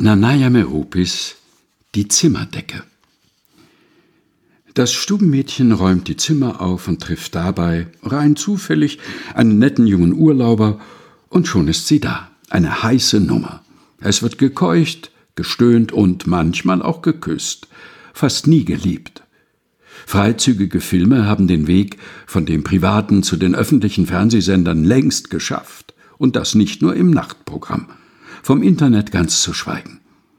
Nanaja Meropis, die Zimmerdecke. Das Stubenmädchen räumt die Zimmer auf und trifft dabei, rein zufällig, einen netten jungen Urlauber, und schon ist sie da, eine heiße Nummer. Es wird gekeucht, gestöhnt und manchmal auch geküsst, fast nie geliebt. Freizügige Filme haben den Weg von den privaten zu den öffentlichen Fernsehsendern längst geschafft, und das nicht nur im Nachtprogramm. Vom Internet ganz zu schweigen.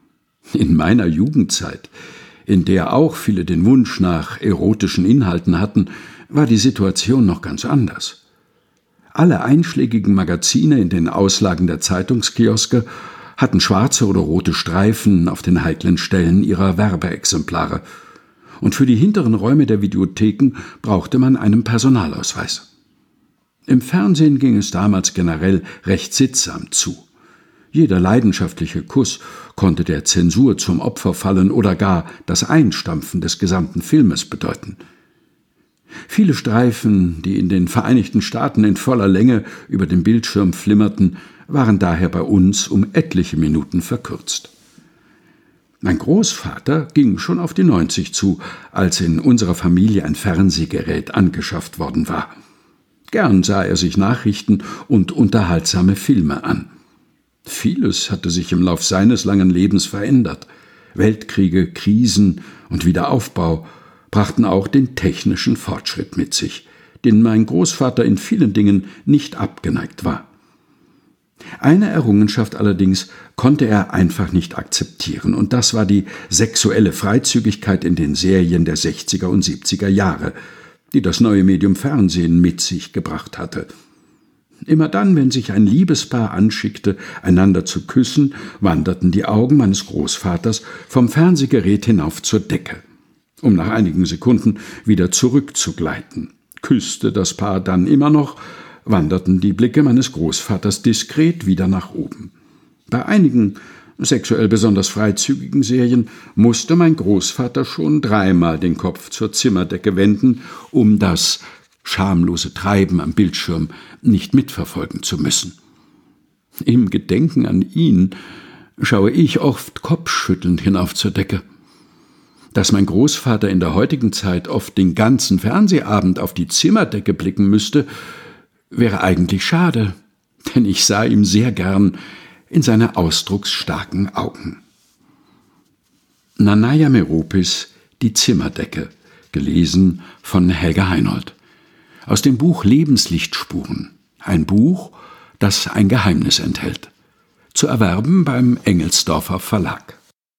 In meiner Jugendzeit, in der auch viele den Wunsch nach erotischen Inhalten hatten, war die Situation noch ganz anders. Alle einschlägigen Magazine in den Auslagen der Zeitungskioske hatten schwarze oder rote Streifen auf den heiklen Stellen ihrer Werbeexemplare. Und für die hinteren Räume der Videotheken brauchte man einen Personalausweis. Im Fernsehen ging es damals generell recht sittsam zu. Jeder leidenschaftliche Kuss konnte der Zensur zum Opfer fallen oder gar das Einstampfen des gesamten Filmes bedeuten. Viele Streifen, die in den Vereinigten Staaten in voller Länge über den Bildschirm flimmerten, waren daher bei uns um etliche Minuten verkürzt. Mein Großvater ging schon auf die 90 zu, als in unserer Familie ein Fernsehgerät angeschafft worden war. Gern sah er sich Nachrichten und unterhaltsame Filme an. Vieles hatte sich im Lauf seines langen Lebens verändert. Weltkriege, Krisen und Wiederaufbau brachten auch den technischen Fortschritt mit sich, den mein Großvater in vielen Dingen nicht abgeneigt war. Eine Errungenschaft allerdings konnte er einfach nicht akzeptieren, und das war die sexuelle Freizügigkeit in den Serien der 60er und 70er Jahre, die das neue Medium Fernsehen mit sich gebracht hatte. Immer dann, wenn sich ein Liebespaar anschickte, einander zu küssen, wanderten die Augen meines Großvaters vom Fernsehgerät hinauf zur Decke, um nach einigen Sekunden wieder zurückzugleiten. Küsste das Paar dann immer noch, wanderten die Blicke meines Großvaters diskret wieder nach oben. Bei einigen sexuell besonders freizügigen Serien musste mein Großvater schon 3-mal den Kopf zur Zimmerdecke wenden, um das schamlose Treiben am Bildschirm nicht mitverfolgen zu müssen. Im Gedenken an ihn schaue ich oft kopfschüttelnd hinauf zur Decke. Dass mein Großvater in der heutigen Zeit oft den ganzen Fernsehabend auf die Zimmerdecke blicken müsste, wäre eigentlich schade, denn ich sah ihm sehr gern in seine ausdrucksstarken Augen. Nanaja Meropis, die Zimmerdecke, gelesen von Helga Heinold. Aus dem Buch Lebenslichtspuren, ein Buch, das ein Geheimnis enthält. Zu erwerben beim Engelsdorfer Verlag.